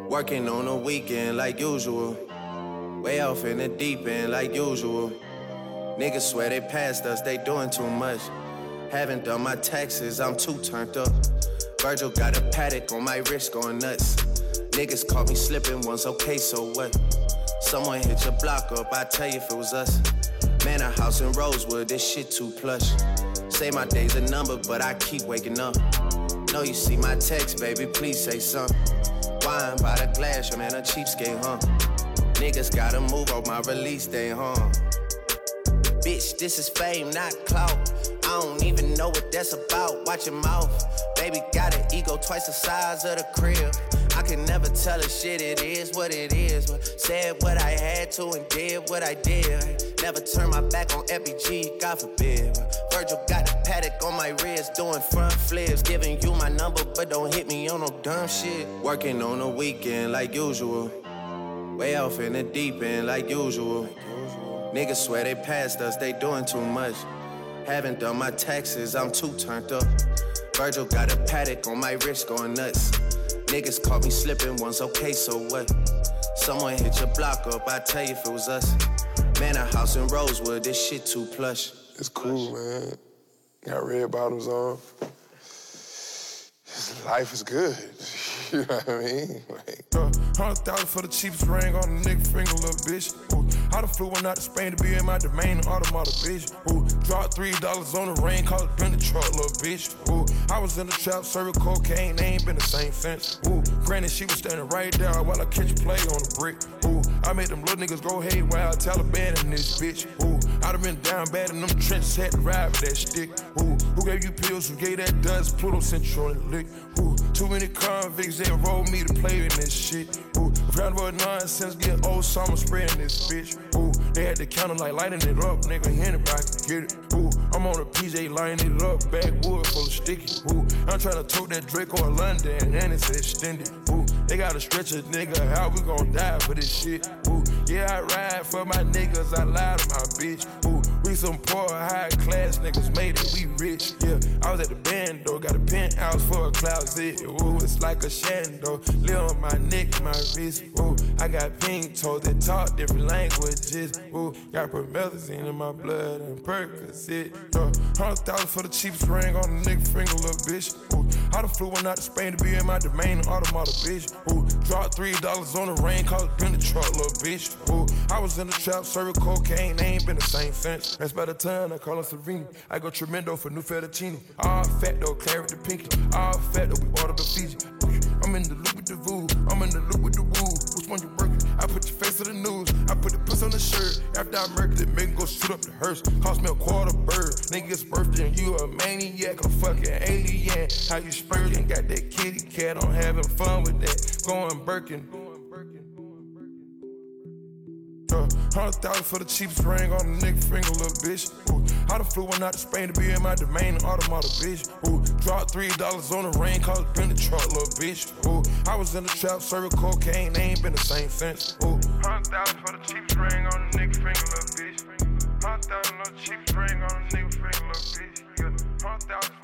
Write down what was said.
Working on the weekend like usual. Way off in the deep end like usual. Niggas swear they passed us, they doing too much. Haven't done my taxes, I'm too turned up. Virgil got a paddock on my wrist going nuts. Niggas caught me slipping once, okay, so what? Someone hit your block up, I tell you if it was us. Man, a house in Rosewood, this shit too plush. Say my day's a number, but I keep waking up. Know you see my text, baby, please say something. Wine by the glass, man, a cheapskate, huh? Niggas gotta move on my release day, huh? Bitch, this is fame, not clout. I don't even know what that's about. Watch your mouth. Baby got an ego twice the size of the crib. I can never tell a shit, it is what it is. But said what I had to and did what I did. Never turn my back on FBG, God forbid. Virgil got a paddock on my wrist, doing front flips. Giving you my number, but don't hit me on no dumb shit. Working on the weekend like usual. Way off in the deep end like usual. Niggas swear they passed us, they doing too much. Haven't done my taxes, I'm too turned up. Virgil got a paddock on my wrist going nuts. Niggas caught me slipping once, okay, so what? Someone hit your block up, I tell you if it was us. Man, a house in Rosewood, this shit too plush. It's cool, man. Got red bottoms on. Life is good. You know what I mean? Like, 100,000 for the cheapest ring on the nigga finger, little bitch. Ooh, I done flew one out to Spain to be in my domain, automata, bitch. Ooh, dropped $3 on the rain, called it been the truck, little bitch. Ooh, I was in the trap, serving cocaine, they ain't been the same since. Ooh, granted, she was standing right there while I catch a play on the brick. Ooh, I made them little niggas go haywire, Taliban in this bitch. Ooh, I done been down bad in them trenches, had to ride with that stick. Ooh, who gave you pills, who gave that dust, Pluto sent you on the lick. Ooh, too many convicts, they enrolled me to play in this shit. Ooh, round about nonsense, get old summer spreading this bitch. Ooh, they had the counter like lighting it up, nigga, anybody can get it. Ooh, I'm on a PJ lighting it up, backwood full of sticky. Ooh, I'm trying to tote that Draco in London, and it's extended. Ooh, they gotta stretch a nigga, how we gon' die for this shit? Ooh, yeah, I ride for my niggas, I lie to my bitch. Ooh, we some poor, high class niggas made it, we rich. Yeah, I was at the band though, got a penthouse for a closet. Ooh, it's like a shando, live on my neck, my wrist. Ooh, I got pink toes that talk different languages. Ooh, got promethazine in my blood and Percocet. 100,000 for the cheapest ring on the nigga finger, little bitch. Ooh, I done flew one out to Spain to be in my domain, automata, bitch. Ooh, dropped $3 on the rain, called it been the truck, little bitch. Ooh, I was in the trap, serving cocaine, they ain't been the same since. That's by the time I call her Serena. I go tremendo for new fettuccine. All fat though, claret the pinky. All fat though, we order the Fiji. I'm in the loop with the voo, I'm in the loop with the woo. Which one you working? I put your face to the news, I put the puss on the shirt. After I murdered it, make him go shoot up the hearse. Cost me a quarter bird. Nigga's birthday and you a maniac, a fucking alien. How you spurting? Got that kitty cat, I'm having fun with that. Going Birkin. 100,000 for the cheapest ring on the nigga finger, little bitch. Ooh, I done flew one out to Spain to be in my domain, automata, bitch. Ooh, dropped $3 on the rain, called it been the truck, little bitch. Ooh, I was in the trap, serving cocaine, they ain't been the same since. Ooh, 100,000 for the cheapest ring on the nigga finger, little bitch. 100,000 for the cheapest ring on the nigga finger, little bitch. Yeah, 100,000.